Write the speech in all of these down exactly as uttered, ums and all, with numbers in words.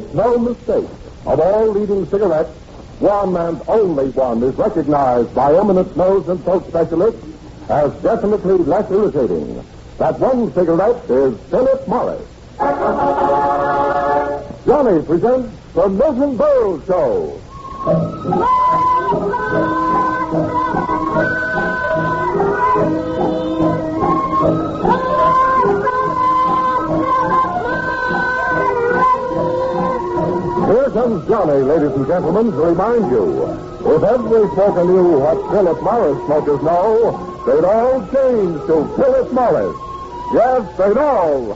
make no mistake. Of all leading cigarettes, one and only one is recognized by eminent nose and throat specialists as definitely less irritating. That one cigarette is Philip Morris. Johnny presents the Milton Berle Show. Here comes Johnny, ladies and gentlemen, to remind you, if every smoker knew what Philip Morris smokers know, they'd all change to Philip Morris. Yes, they'd all.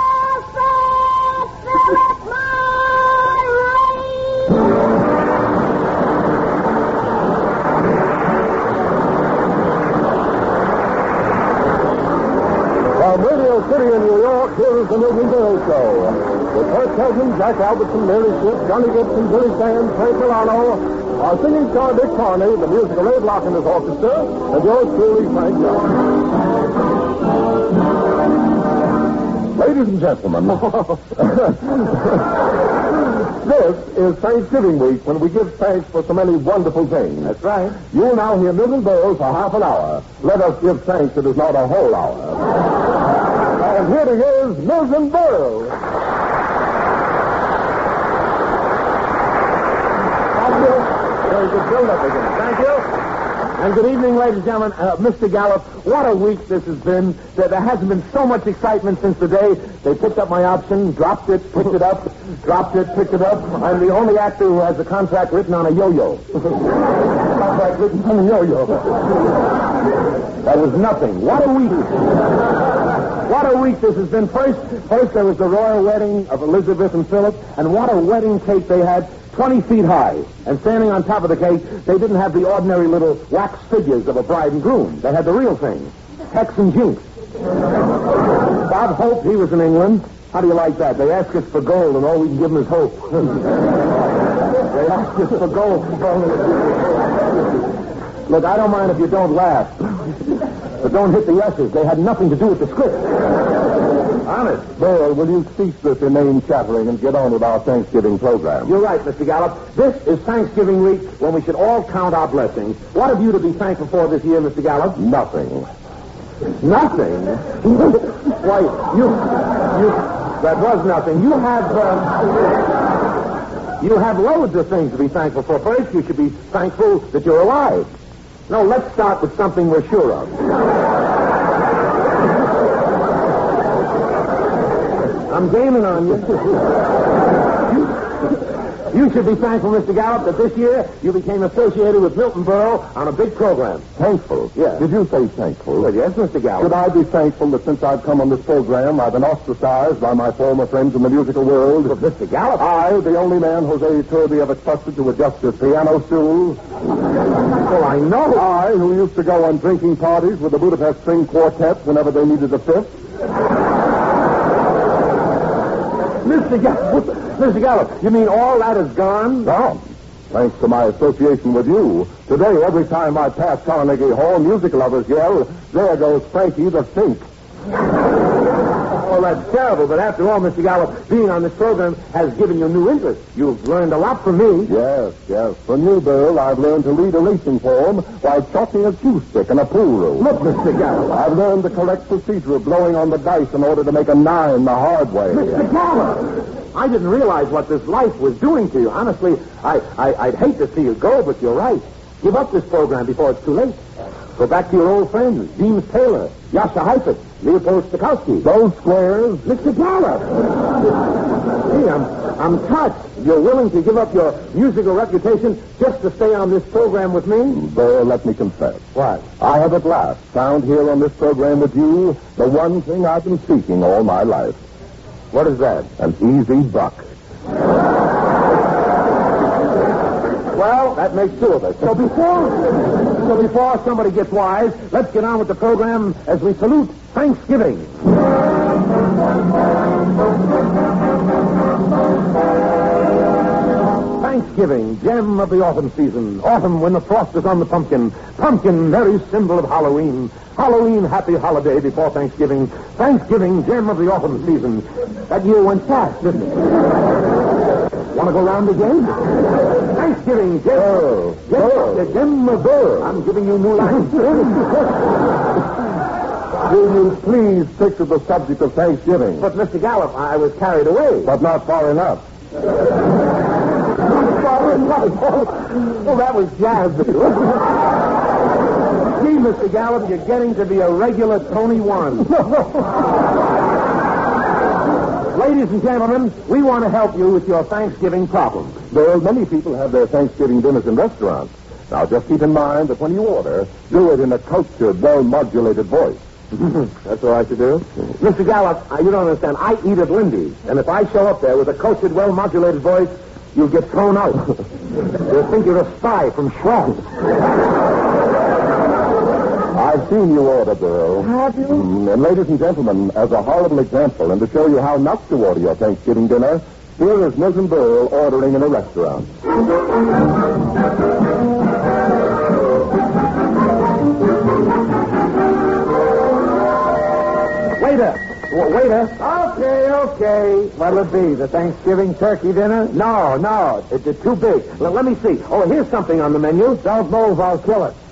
From Radio City in New York, here's the Milton Berle Show. With Kurt Kelton, Jack Albertson, Mary Shipp, Johnny Gibson, Billy Sands, Frank Milano, our singing star Dick Carney, the musical Abe Locke and his orchestra, and yours truly, Frank Young. Ladies and gentlemen, this is Thanksgiving week when we give thanks for so many wonderful things. That's right. You will now hear Milton Berle for half an hour. Let us give thanks it is not a whole hour. And here he is, Milton Berle. Thank you. Very good build-up again. Thank you. And good evening, ladies and gentlemen. Uh, Mister Gallup, what a week this has been. There, there hasn't been so much excitement since the day they picked up my option, dropped it, picked it up, dropped it, picked it up. I'm the only actor who has a contract written on a yo-yo. Contract written on a yo-yo. That was nothing. What a week. What a week this has been. First, first there was the royal wedding of Elizabeth and Philip, and what a wedding cake they had. twenty feet high. And standing on top of the cake, they didn't have the ordinary little wax figures of a bride and groom. They had the real thing. Hex and Jinx. Bob Hope, he was in England. How do you like that? They ask us for gold, and all we can give them is hope. They ask us for gold. Look, I don't mind if you don't laugh. But don't hit the S's. They had nothing to do with the script. Honest. Berle, will you cease this inane chattering and get on with our Thanksgiving program? You're right, Mister Gallup. This is Thanksgiving week when we should all count our blessings. What have you to be thankful for this year, Mister Gallup? Nothing. Nothing? Why, you, you, that was nothing. You have, uh, you have loads of things to be thankful for. First, you should be thankful that you're alive. No, let's start with something we're sure of. I'm gaming on you. You should be thankful, Mister Gallup, that this year you became associated with Milton Berle on a big program. Thankful? Yes. Did you say thankful? Well, yes, Mister Gallup. Should I be thankful that since I've come on this program, I've been ostracized by my former friends in the musical world? But Mister Gallup... I, the only man Jose Turby ever trusted to adjust his piano stool. Well, I know. I, who used to go on drinking parties with the Budapest String Quartet whenever they needed a fifth. Mister Gallup, Mister Gallup, you mean all that is gone? Gone. Thanks to my association with you. Today, every time I pass Carnegie Hall, music lovers yell, "There goes Frankie the Sink." Oh, that's terrible. But after all, Mister Gallup, being on this program has given you new interest. You've learned a lot from me. Yes, yes. From you, Bill, I've learned to lead a racing form while chalking a cue stick in a pool room. Look, Mister Gallup. I've learned the correct procedure of blowing on the dice in order to make a nine the hard way. Mister Gallup, I didn't realize what this life was doing to you. Honestly, I, I, I'd hate to see you go, but you're right. Give up this program before it's too late. Go back to your old friends, James Taylor, Yasha Heifetz, Leopold Stokowski. Those squares? Mister Gallup. Gee, I'm, I'm touched. You're willing to give up your musical reputation just to stay on this program with me? Bill, let me confess. What? I have at last found here on this program with you the one thing I've been seeking all my life. What is that? An easy buck. Well, that makes two of us. So before, so before somebody gets wise, let's get on with the program as we salute Thanksgiving. Thanksgiving, gem of the autumn season. Autumn when the frost is on the pumpkin. Pumpkin, very symbol of Halloween. Halloween, happy holiday before Thanksgiving. Thanksgiving, gem of the autumn season. That year went fast, didn't it? Want to go round again? Thanksgiving, Jim. Burl. Jim, Burl. Jim Burl. I'm giving you new lines. Will you please stick to the subject of Thanksgiving? But, Mister Gallup, I was carried away. But not far enough. Well, that was jazz. Gee, Mister Gallup, you're getting to be a regular Tony One. Ladies and gentlemen, we want to help you with your Thanksgiving problem. Well, many people have their Thanksgiving dinners in restaurants. Now, just keep in mind that when you order, do it in a cultured, well-modulated voice. That's all right to do? Mister Gallup, uh, you don't understand. I eat at Lindy's, and if I show up there with a cultured, well-modulated voice, you'll get thrown out. They'll think you're a spy from Schwab. I've seen you order, Burl. Have you? Mm, and ladies and gentlemen, as a horrible example, and to show you how not to order your Thanksgiving dinner, here is Milton Burl ordering in a restaurant. Waiter! W- waiter! Okay, okay. What'll it be? The Thanksgiving turkey dinner? No, no. It, it's too big. L- let me see. Oh, here's something on the menu. Don't move, I'll kill it.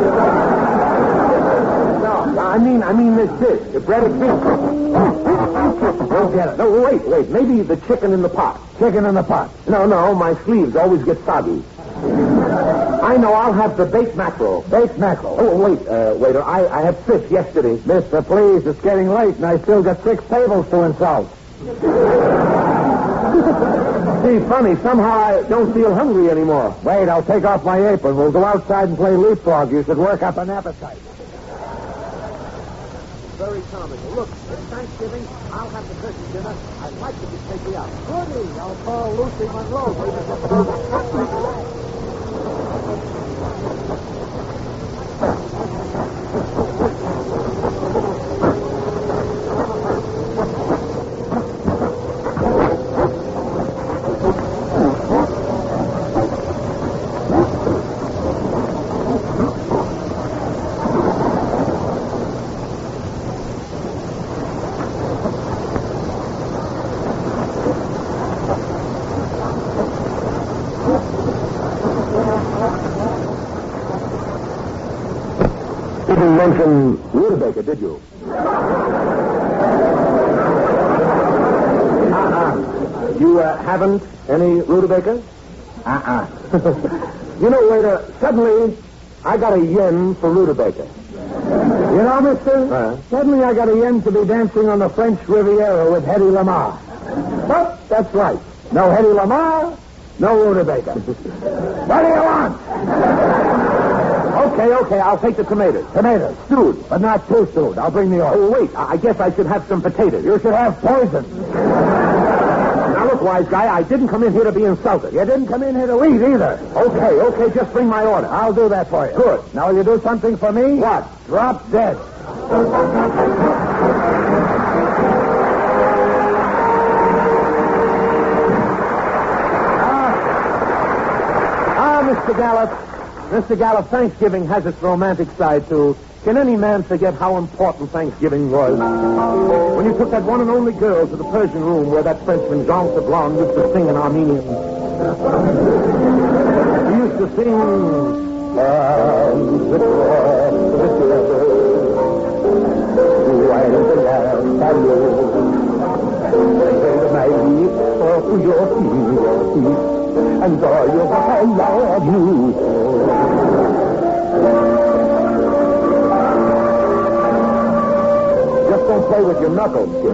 No, I mean, I mean this dish. The breaded beef. Don't get it. No, wait, wait. Maybe the chicken in the pot. Chicken in the pot. No, no. My sleeves always get soggy. I know. I'll have the baked mackerel. Baked mackerel. Oh, wait, uh, waiter. I, I had fish yesterday. Mister, please. It's getting late, and I still got six tables to insult. Gee, funny. Somehow I don't feel hungry anymore. Wait, I'll take off my apron. We'll go outside and play leapfrog. You should work up an appetite. Very comical. Look, it's Thanksgiving. I'll have the turkey dinner. I'd like to take you out. Goody. I'll call Lucy Monroe. You didn't mention Rutabaga, did you? Uh-uh. You uh, haven't any Rutabaga? Uh-uh. You know, waiter, suddenly I got a yen for Rutabaga. You know, mister, uh, suddenly I got a yen to be dancing on the French Riviera with Hedy Lamarr. But that's right. No Hedy Lamarr, no Rutabaga. What do you want? Okay, okay, I'll take the tomatoes. Tomatoes, stewed, but not too stewed. I'll bring the oil. Oh, wait, I guess I should have some potatoes. You should have poison. Now, look, wise guy, I didn't come in here to be insulted. You didn't come in here to eat either. Okay, okay, just bring my order. I'll do that for you. Good. Now, will you do something for me? What? Drop dead. Ah, ah, Mister Gallup. Mister Gallup, Thanksgiving has its romantic side, too. Can any man forget how important Thanksgiving was? When you took that one and only girl to the Persian room where that Frenchman, Jean Sablon, used to sing in Armenian. He used to sing... And I love you. Just don't play with your knuckles, kid.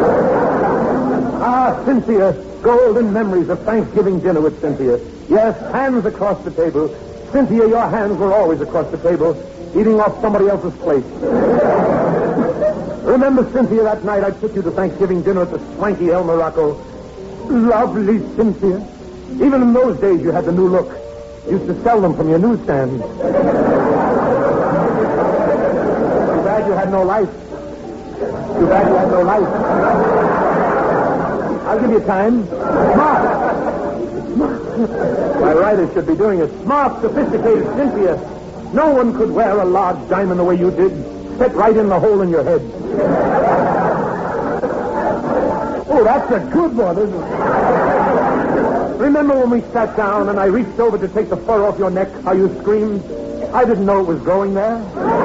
Ah, Cynthia. Golden memories of Thanksgiving dinner with Cynthia. Yes, hands across the table. Cynthia, your hands were always across the table, eating off somebody else's plate. Remember, Cynthia, that night I took you to Thanksgiving dinner at the swanky El Morocco? Lovely, Cynthia. Even in those days, you had the new look. You used to sell them from your newsstand. Too bad you had no life. Too bad you had no life. I'll give you time. Smart. By right, it should be doing it. Smart, sophisticated Cynthia. No one could wear a large diamond the way you did. Fit right in the hole in your head. Oh, that's a good one, isn't it? Remember when we sat down and I reached over to take the fur off your neck, how you screamed? I didn't know it was growing there.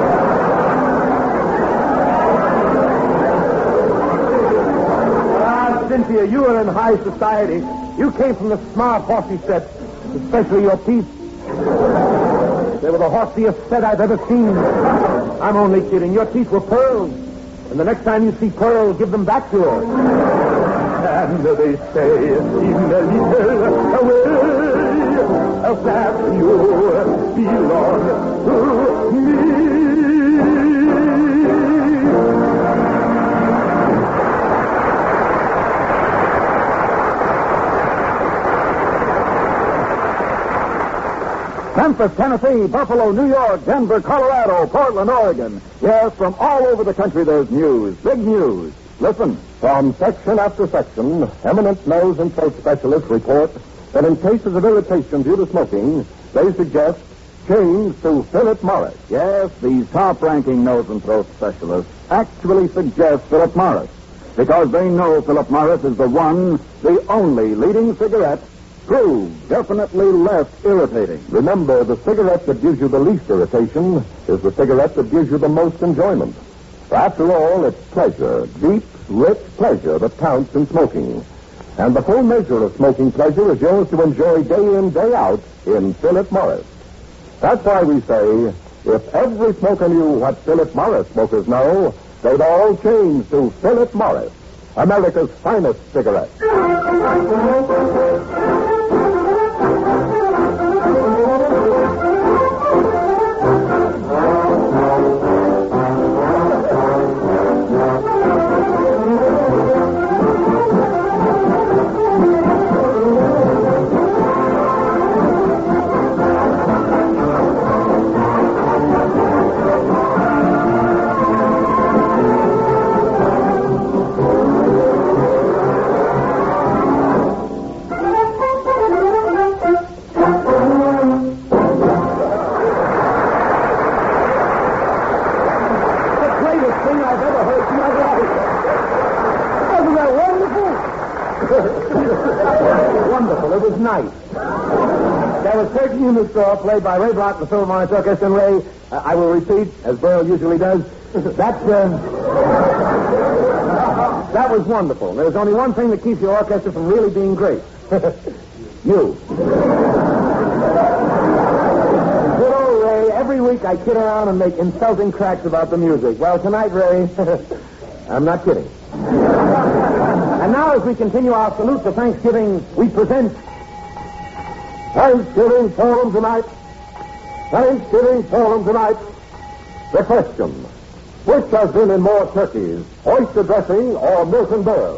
Ah, Cynthia, you were in high society. You came from the smart horsey set, especially your teeth. They were the horsiest set I've ever seen. I'm only kidding. Your teeth were pearls. And the next time you see Pearl, give them back to her. And they say, in a little way, that you belong to me. Memphis, Tennessee, Buffalo, New York, Denver, Colorado, Portland, Oregon. Yes, from all over the country there's news, big news. Listen. From section after section, eminent nose and throat specialists report that in cases of irritation due to smoking, they suggest change to Philip Morris. Yes, these top-ranking nose and throat specialists actually suggest Philip Morris because they know Philip Morris is the one, the only leading cigarette proved definitely less irritating. Remember, the cigarette that gives you the least irritation is the cigarette that gives you the most enjoyment. After all, it's pleasure, deep, rich pleasure that counts in smoking. And the full measure of smoking pleasure is yours to enjoy day in, day out in Philip Morris. That's why we say, if every smoker knew what Philip Morris smokers know, they'd all change to Philip Morris, America's finest cigarette. Wonderful. It was nice. There was thirteen in the store, played by Ray Block, the Philharmonic Orchestra, and Ray, uh, I will repeat, as Burl usually does, that, uh, that was wonderful. There's only one thing that keeps your orchestra from really being great. You. Good old Ray. Every week I kid around and make insulting cracks about the music. Well, tonight, Ray, I'm not kidding. And now, as we continue our salute to Thanksgiving, we present Thanksgiving Forum tonight. Thanksgiving Forum tonight. The question, which has been in more turkeys, oyster dressing or Milton Berle?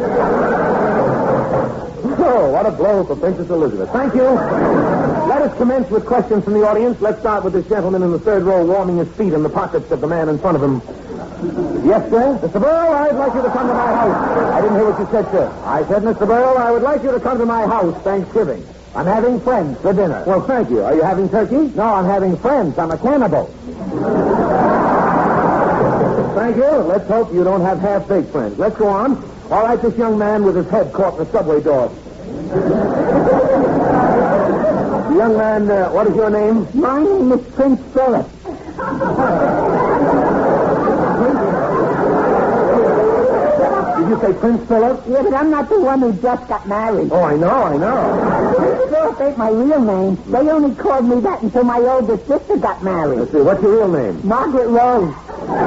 Oh, what a blow for Princess Elizabeth. Thank you. Let us commence with questions from the audience. Let's start with this gentleman in the third row warming his feet in the pockets of the man in front of him. Yes, sir? Mister Burl, I'd like you to come to my house. I didn't hear what you said, sir. I said, Mister Burl, I would like you to come to my house Thanksgiving. I'm having friends for dinner. Well, thank you. Are you having turkey? No, I'm having friends. I'm a cannibal. Thank you. Let's hope you don't have half-baked friends. Let's go on. All right, this young man with his head caught in the subway door. Young man, uh, what is your name? My name is Prince Philip. Did you say Prince Philip? Yeah, but I'm not the one who just got married. Oh, I know, I know. Prince Philip ain't my real name. They only called me that until my older sister got married. Let's see, what's your real name? Margaret Rose.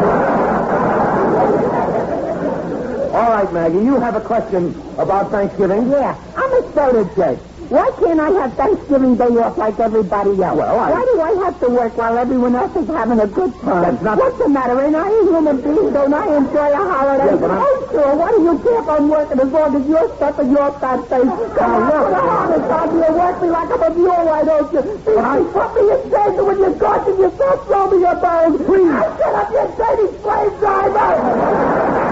All right, Maggie, you have a question about Thanksgiving? Yeah, I'm a soda jerk. Why can't I have Thanksgiving Day off like everybody else? Well, I... Why do I have to work while everyone else is having a good time? That's not... What's the matter? Ain't I a human being? Don't I enjoy a holiday? Yeah, but I'm... Oh, sure. Why do you keep on working as long as you're stuffing your fat face? Come on, put a harness on you. Work me like I'm a mule, why don't you? Beat me, put me in danger when you're gorging yourself, throw me your bones. Please. Now shut up, you dirty slave driver.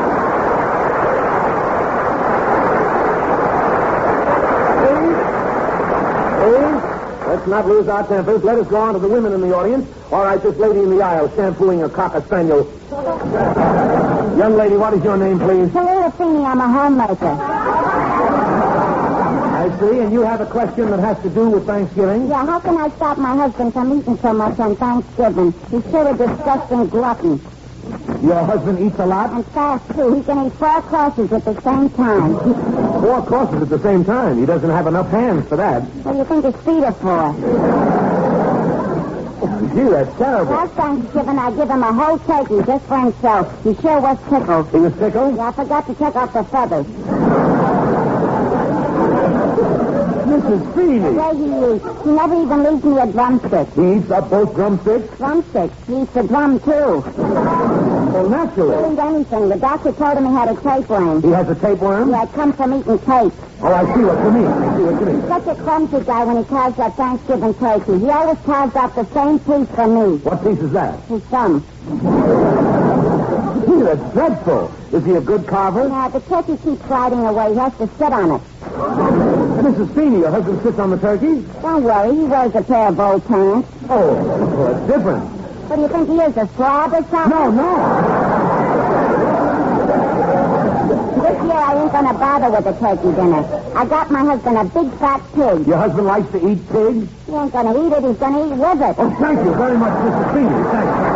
Let's not lose our tempers. Let us go on to the women in the audience. All right, this lady in the aisle shampooing a cocker spaniel. Young lady, what is your name, please? Hello, Feeney. I'm a homemaker. I Nancy, and you have a question that has to do with Thanksgiving? Yeah, how can I stop my husband from eating so much on Thanksgiving? He's sure a disgusting glutton. Your husband eats a lot? And fast, too. He can eat four courses at the same time. Four courses at the same time. He doesn't have enough hands for that. What do you think his feet are for? Gee, that's terrible. Last Thanksgiving, I give him a whole turkey just for himself. He sure was tickled. He was tickled? Yeah, I forgot to take off the feathers. Missus Feeney. The way he eats. He never even leaves me a drumstick. He eats up both drumsticks? Drumsticks. He eats the drum, too. Well, naturally. He'll eat anything. The doctor told him he had a tapeworm. He has a tapeworm? Yeah, it comes from eating cake. Oh, I see what you mean. I see what you mean. Such a clumsy guy when he carves that Thanksgiving turkey. He always carves out the same piece for me. What piece is that? His thumb. Gee, that's dreadful. Is he a good carver? Yeah, the turkey keeps sliding away. He has to sit on it. Missus Feeney, your husband sits on the turkey? Don't worry. He wears a pair of old pants. Oh, well, that's different. What do you think he is, a slob or something? No, no. This year I ain't gonna bother with the turkey dinner. I got my husband a big fat pig. Your husband likes to eat pig? He ain't gonna eat it. He's gonna eat with it. Oh, thank you very much, Missus Feeney. Thank you.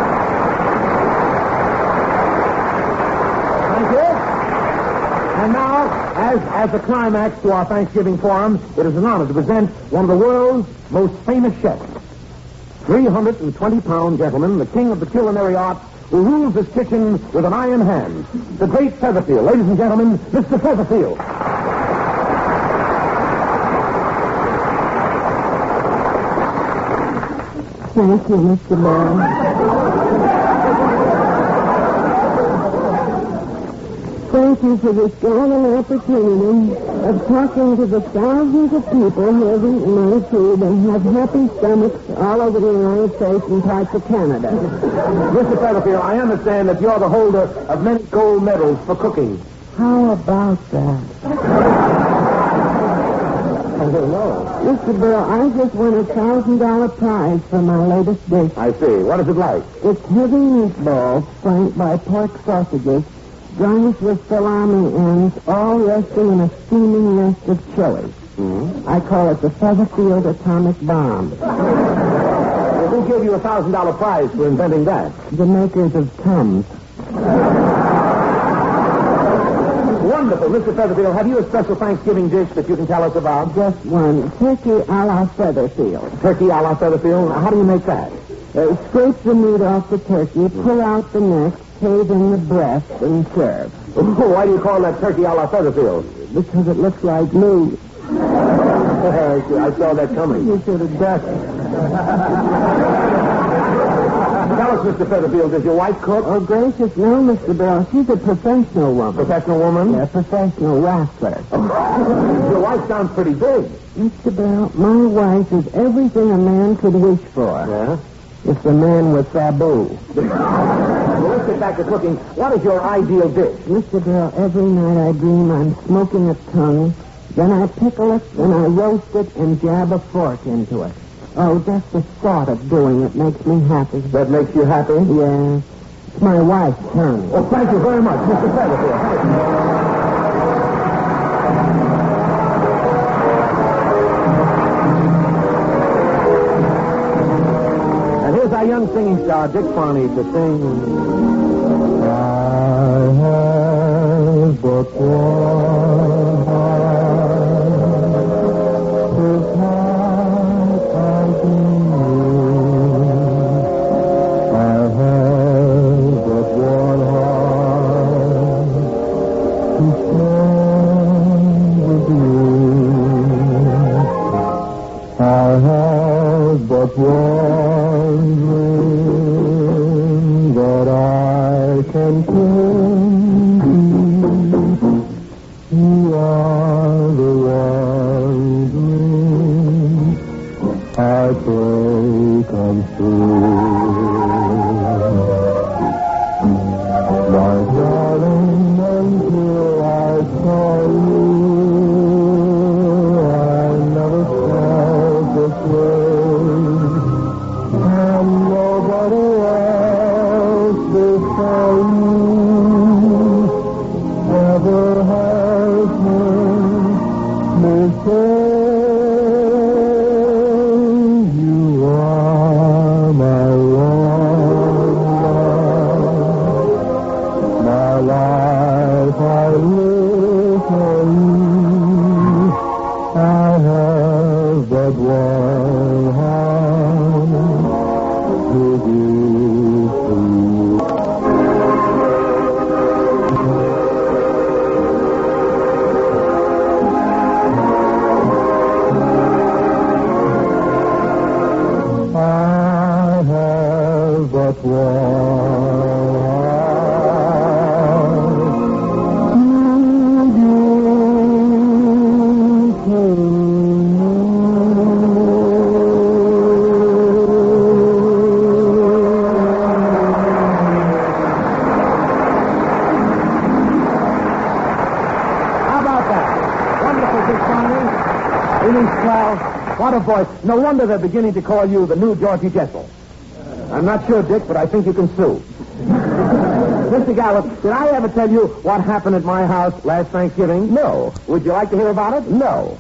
Thank you. And now, as, as a climax to our Thanksgiving forum, it is an honor to present one of the world's most famous chefs. three hundred twenty pound gentleman, the king of the culinary arts, who rules his kitchen with an iron hand. The great Featherfield. Ladies and gentlemen, Mister Featherfield. Thank you, Mister Bell. Thank you for this golden opportunity of talking to the thousands of people who have eaten my food and have happy stomachs all over the United States and parts of Canada. Mister Featherfield, I understand that you're the holder of many gold medals for cooking. How about that? I don't know. Mister Burrow, I just won a thousand dollar prize for my latest dish. I see. What is it like? It's heavy meatballs flanked by pork sausages, garnished with salami ends, all resting in a steaming nest of chili. Mm-hmm. I call it the Featherfield Atomic Bomb. Well, who gave you a thousand dollar prize for inventing that? The makers of Tums. Wonderful. Mister Featherfield, have you a special Thanksgiving dish that you can tell us about? Just one. Turkey a la Featherfield. Turkey a la Featherfield? How do you make that? Uh, scrape the meat off the turkey, pull out the neck, cave in the breast, and serve. Oh, why do you call that turkey a la Featherfield? Because it looks like me. I saw that coming. You should have ducked. Tell us, Mister Featherfield, does your wife cook? Oh, gracious, no, Mister Bell. She's a professional woman. Professional woman? Yeah, professional wrestler. Your wife sounds pretty big. Mister Bell, my wife is everything a man could wish for. Yeah? If the man was Sabu. Well, let's get back to cooking. What is your ideal dish? Mister Bell, every night I dream I'm smoking a tongue, then I pickle it, then I roast it, and jab a fork into it. Oh, just the thought of doing it makes me happy. That makes you happy? Yeah. It's my wife's tongue. Well, thank you very much, Mister Featherfield. Thank you. And here's our young singing star, Dick Farney, to sing... I have but one heart, his heart fighting you. I have but one heart to share with you. I have but one dream that I can cling to. You are the one dream I pray comes true. My darling, until I saw you, I never felt this way. And nobody else before you live for you. I have but one heart to give to you. I have but one. What a voice. No wonder they're beginning to call you the new Georgie Jessel. I'm not sure, Dick, but I think you can sue. Mister Gallup, did I ever tell you what happened at my house last Thanksgiving? No. Would you like to hear about it? No.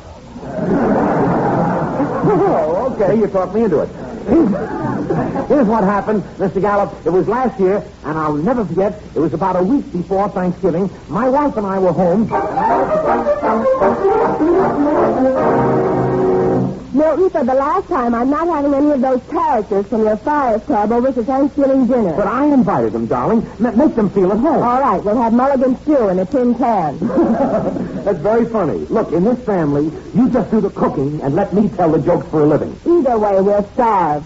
Oh, okay. You talked me into it. Here's what happened, Mister Gallup. It was last year, and I'll never forget, it was about a week before Thanksgiving. My wife and I were home. Milton, for the last time, I'm not having any of those characters from your Friars Club over to Thanksgiving dinner. But I invited them, darling. M- make them feel at home. All right, we'll have mulligan stew in a tin can. That's very funny. Look, in this family, you just do the cooking and let me tell the jokes for a living. Either way, we'll starve.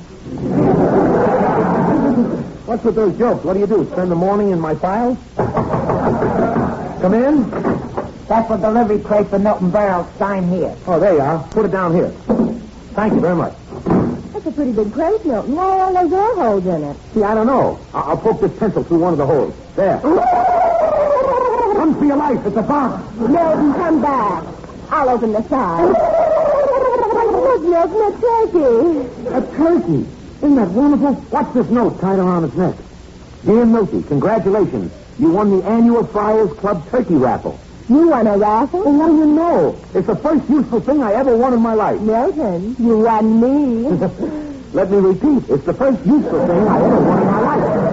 What's with those jokes? What do you do, spend the morning in my files? Come in. That's for delivery crate for Milton Barrel. Sign here. Oh, there you are. Put it down here. Thank you very much. That's a pretty big crate, Milton. Why are those air holes in it? See, I don't know. I- I'll poke this pencil through one of the holes. There. Run for your life. It's a bomb. Milton, come back. I'll open the side. Look, Milton, a turkey. A turkey. Isn't that wonderful? Watch this note tied around its neck. Dear Milty, congratulations. You won the annual Friars Club turkey raffle. You won a raffle? Well, what do you know? It's the first useful thing I ever won in my life. Milton, you won me. Let me repeat. It's the first useful thing I ever won in my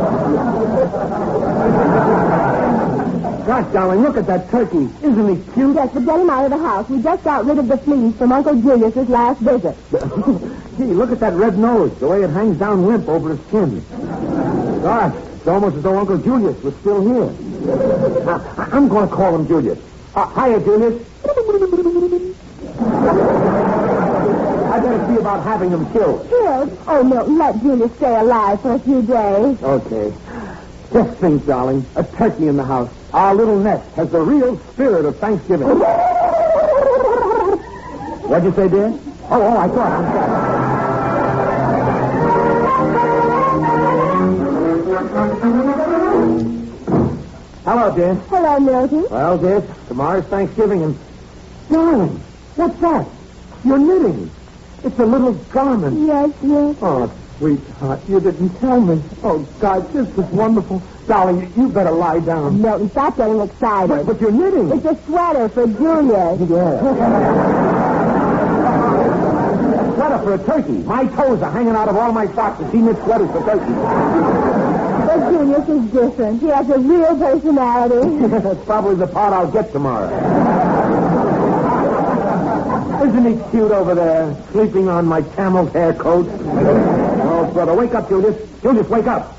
life. Gosh, darling, look at that turkey. Isn't he cute? Yes, but get him out of the house. We just got rid of the fleas from Uncle Julius's last visit. Gee, look at that red nose, the way it hangs down limp over his chin. Gosh, it's almost as though Uncle Julius was still here. Now, I'm going to call him Julius. Uh, hiya, Julius. I better see about having him killed. Killed? Oh, Milton, let Julius stay alive for a few days. Okay. Just think, darling, a turkey in the house. Our little nest has the real spirit of Thanksgiving. What'd you say, dear? Oh, oh, I thought. I'm sorry. Hello, dear. Hello, Milton. Well, dear, tomorrow's Thanksgiving, and... Darling, what's that? You're knitting. It's a little garment. Yes, yes. Oh, sweetheart, you didn't tell me. Oh, God, this is wonderful. Darling, you, you better lie down. Milton, stop getting excited. But, but you're knitting. It's a sweater for Julius. Yeah. A sweater for a turkey. My toes are hanging out of all my socks, and she knits sweaters for turkeys. But Julius is different. He has a real personality. That's probably the part I'll get tomorrow. Isn't he cute over there, sleeping on my camel's hair coat? Oh, brother, wake up, Julius. Julius, wake up.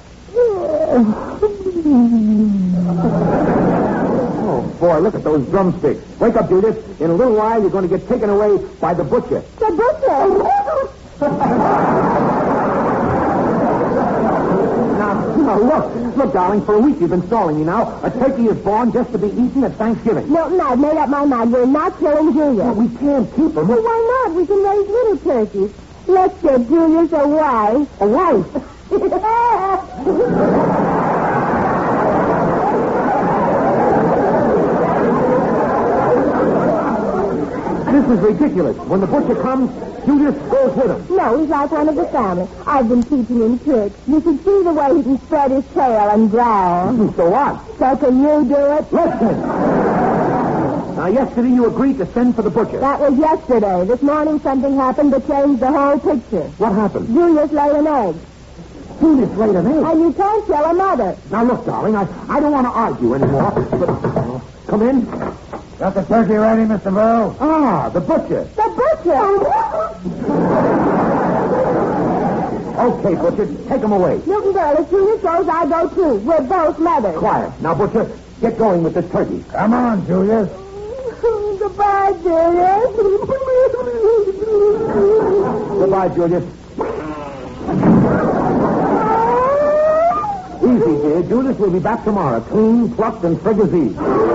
Oh, boy, look at those drumsticks. Wake up, Julius. In a little while, you're going to get taken away by the butcher. The butcher? Now, now, look. Look, darling, for a week you've been stalling me now. A turkey is born just to be eaten at Thanksgiving. Milton, I've made up my mind. We're not killing Julius. Well, we can't keep him. Well, why not? We can raise little turkeys. Let's get Julius a wife. A wife? This is ridiculous. When the butcher comes, Julius goes with him. No, he's like one of the family. I've been teaching him tricks. You should see the way he can spread his tail and growl. So what? So can you do it? Listen. Now, yesterday you agreed to send for the butcher. That was yesterday. This morning something happened that changed the whole picture. What happened? Julius laid an egg. Julius laid an egg. And you can't tell a mother. Now, look, darling, I, I don't want to argue anymore, but... Come in. Got the turkey ready, Mister Burrow? Ah, the butcher. The butcher. Okay, butcher, take him away. Milton Berle, if Julius goes, I go too. We're both mothers. Quiet. Now, butcher, get going with this turkey. Come on, Julius. Goodbye, Julius. Goodbye, Julius. Easy, dear. Julius will be back tomorrow, clean, plucked, and frigazine.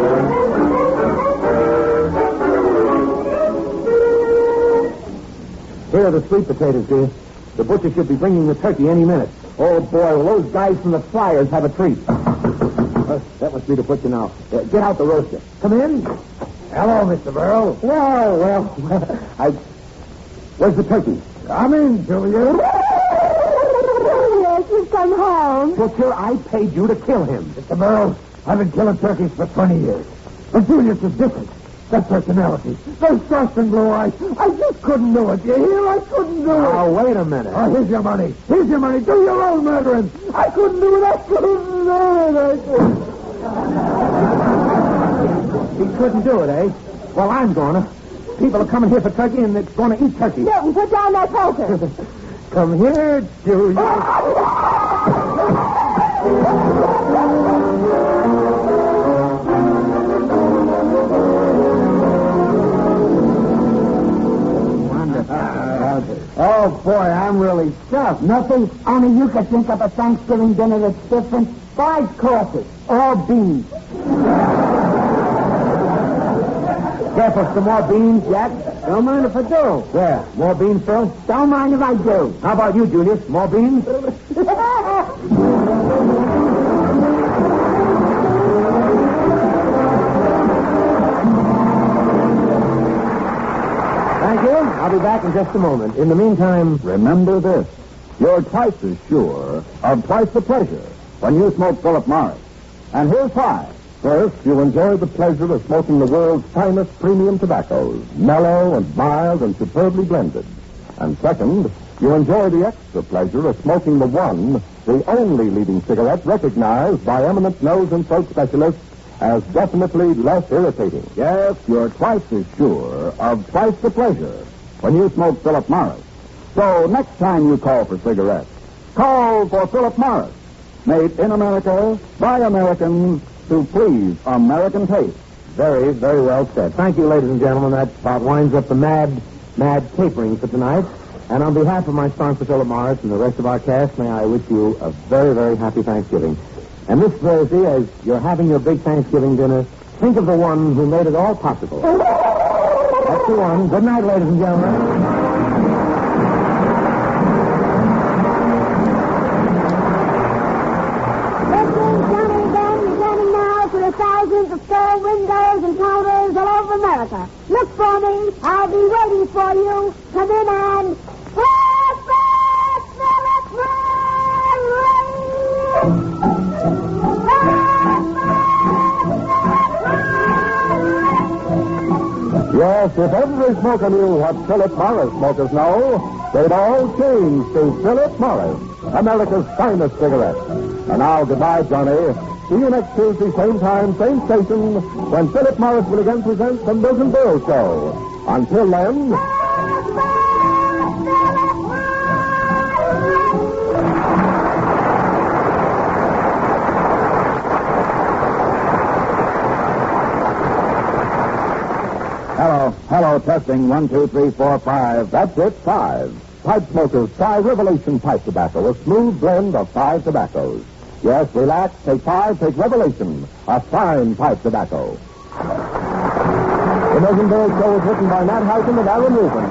Here are the sweet potatoes, dear. The butcher should be bringing the turkey any minute. Oh, boy, will those guys from the Flyers have a treat. Uh, that must be the butcher now. Uh, get out the roaster. Come in. Hello, Mister Burrow. Well, well, I... Where's the turkey? Come in, Julius. Yes, you've come home. Butcher, I paid you to kill him. Mister Burrow, I've been killing turkeys for twenty years. But Julius is different. That personality, those soft and blue eyes, I just couldn't do it. You hear? I couldn't do it. Now, wait a minute. Oh, here's your money. Here's your money. Do your own murdering. I couldn't do it. I couldn't do it. I couldn't. He couldn't do it, eh? Well, I'm gonna. People are coming here for turkey, and they're going to eat turkey. Milton, put down that poker. Come here, Julius. Oh, boy, I'm really stuffed. Nothing? Only you could think of a Thanksgiving dinner that's different. Five courses, all beans. Care for some more beans, Jack? Don't mind if I do. There, more beans, Phil? Don't mind if I do. How about you, Julius? More beans? Thank you. I'll be back in just a moment. In the meantime... Remember this. You're twice as sure of twice the pleasure when you smoke Philip Morris. And here's why. First, you enjoy the pleasure of smoking the world's finest premium tobaccos, mellow and mild and superbly blended. And second, you enjoy the extra pleasure of smoking the one, the only leading cigarette recognized by eminent nose and throat specialists as definitely less irritating. Yes, you're twice as sure of twice the pleasure when you smoke Philip Morris. So next time you call for cigarettes, call for Philip Morris. Made in America by Americans to please American taste. Very, very well said. Thank you, ladies and gentlemen. That about winds up the mad, mad tapering for tonight. And on behalf of my sponsor, Philip Morris, and the rest of our cast, may I wish you a very, very happy Thanksgiving. And this Thursday, as you're having your big Thanksgiving dinner, think of the one who made it all possible. That's the one. Good night, ladies and gentlemen. Thousands of store windows and counters all over America. Look for me. I'll be waiting for you. Come in and... Yes, if every smoker knew what Philip Morris smokers know, they'd all change to Philip Morris, America's finest cigarette. And now, goodbye, Johnny. See you next Tuesday, same time, same station, when Philip Morris will again present the Milton Berle Show. Until then... Hello, hello, testing, one, two, three, four, five. That's it, five. Pipe smokers, try Revelation Pipe Tobacco, a smooth blend of five tobaccos. Yes, relax, take five, take Revelation, a fine pipe tobacco. The Milton Berle Show is written by Nat Housen and Alan Rubin.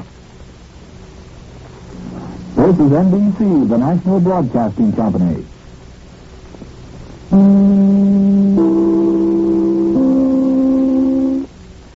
This is N B C, the National Broadcasting Company.